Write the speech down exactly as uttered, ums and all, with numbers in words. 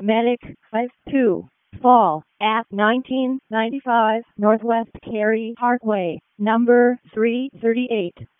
Medic five two. Fall at nineteen ninety-five Northwest Cary Parkway, number three thirty-eight.